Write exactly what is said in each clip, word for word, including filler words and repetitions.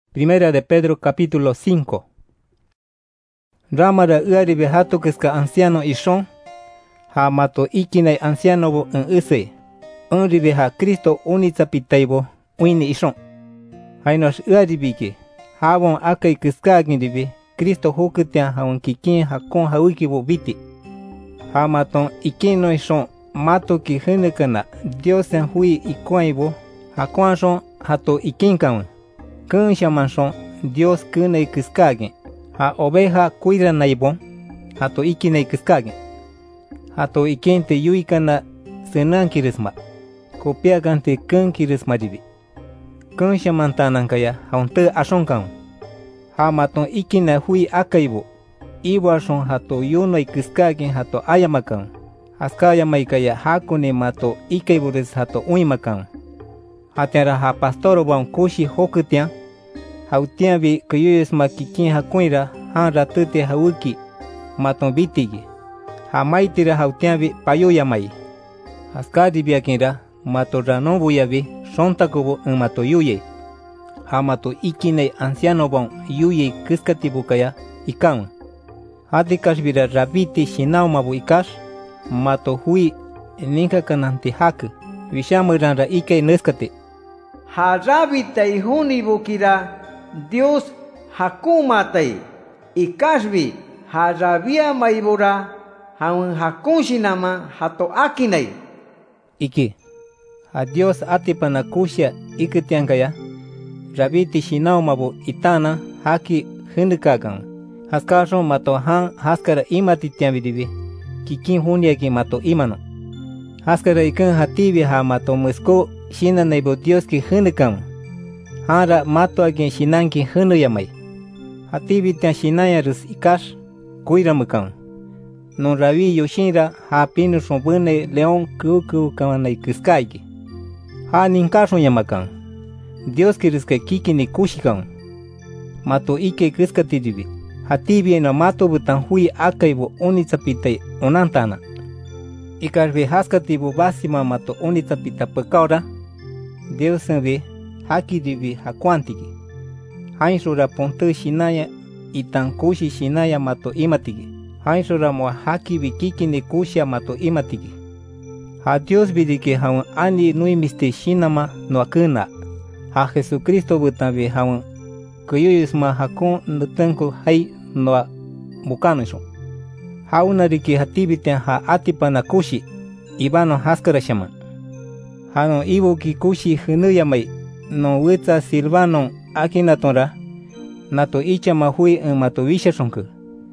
Primera de Pedro capítulo cinco. Ramara uaribe hatukeska anciano ishon, ha mato ikinay anciano bo en use, unribe ha Cristo unitsapitaibo uini ishon. Hainos uaribike, habon akai kiskagin ribe, Cristo hukutian haun kikin hakon haukibo biti. Ha maton ikino ishon, mato ki hunekana, Diosen hui ikuaibo, hakuan shon hato ikinkan. Kun shaman shon, Dios kunay kiskagin. Ha oveja cuida naibon, hato ikinay kiskagin. Hato ikente yuikana senan kirisma. Kopiagante kun kirisma dibi. Kun shaman tanankaya haunte ashonkan. Ha maton ikina hui akaibo. Iwa shon hato yunay kiskagin hato ayamakan. Haskaya maikaya hakune mato ikaibores hato uimakan. Hatera ha pastoro wan kushi hokutian. Hautian bi kuyuyes makikin hakuira han ratute hauki maton bitigi. Ha maitira hautian bi payoya mai. Haskadi biakinra mato ranon buyabi shontakobo en mato yuye. Ha mato ikine anciano bon yuye kiskatibukaya ikan. Hadikash bira rabiti shinao mabu ikash mato hui ninka kananti hak. Vishamuranra ike neskate. Ha rabitay hunibukira Dios hakumatay ikashbi harabia maibora haun hakunshinama hato akinay. Iki ha Dios atipanakusha ikitiankaya rabiti shinao mabu itana haki hunikagan. Haskasho mato han haskara imatitiambidibi kikin hunyaki mato imano. Haskara ikan hatibi ha mato musko shina naibo Dios ki hunikagan. Hara mato again shinanki hunu yamai. Hatibi tian shinaya rus ikash kuiramukan. Non ravi yoshinra ha pinu shonbune leon kuku kamanai kiskaiki. Ha ninkashon yamakan. Dios ki riska kiki ni kushikan. Mato ike kiskatiribi. Hatibi na mato butan hui akaibo unitsapitai onantana. Ikarve haskatibo basima mato unitsapita pekaura. Dios enve haki divi hakuantiki. Hainshura ponte shinaya itan kushi shinaya mato imatiki. Hainshura mo haki bikiki ne kushia mato imatiki. Ha Dios bidike haun ani nui miste shinama no akuna. Ha Jesucristo butanve haun kuyuyusma hakun nutanko hai no bukanushon. Haunariki hatibiten ha atipana kushi ibano haskara shaman. Hano ibuki kushi hunuyamai no witsa silvanon akinatonra nato icha mahui en mato visha shonku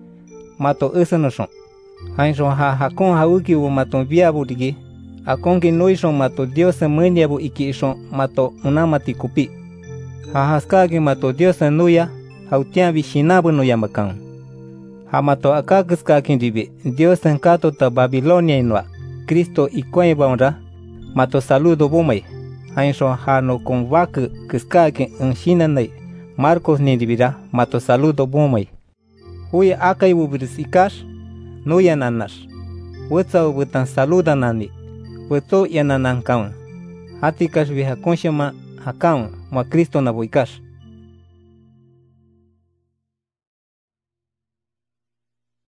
mato usano shon hainshon ha hakon hauki bu mato viabu digi akonki noishon mato Dios maniabu iki shon mato unamati kupi ha haskagi mato Dios nuya hautian bi shinabu no yamakan ha mato akakiskakin dibi Dios en kato ta Babilonia inwa Cristo ikoy baunra mato saludo bomai. Hainshon hano con vaque kiskake en shinanay Marcos nindibira mato saludo bomay. Hui akai bubris ikash no yananash. Wetsa ubutan saluda nani. Weto yananankaun. Hatikash viha konshama hakaun ma Cristo na boikash.